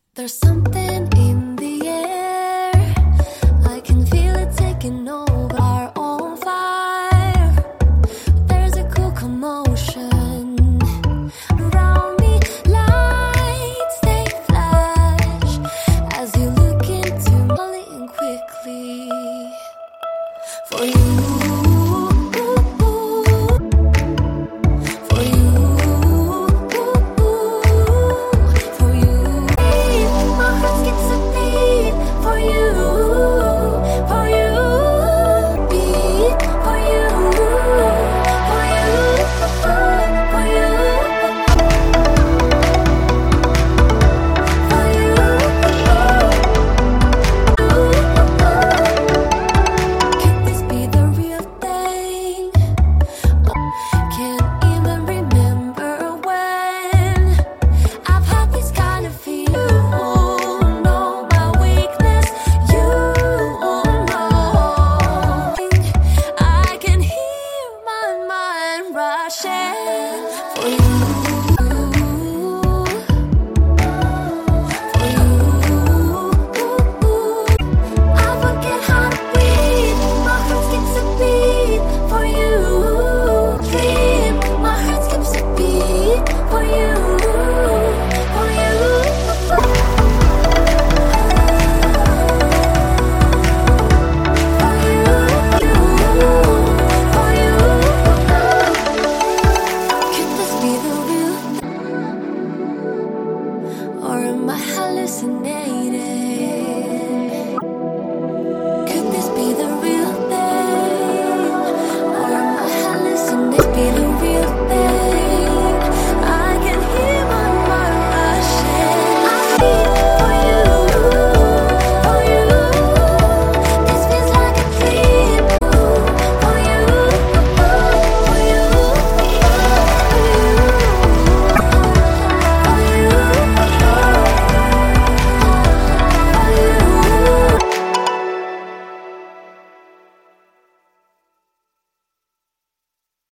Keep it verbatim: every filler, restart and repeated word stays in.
There's something in the air, I can feel it taking over, our own fire. There's a cool commotion around me, lights they flash as you look into me quickly for you. For or am I hallucinating?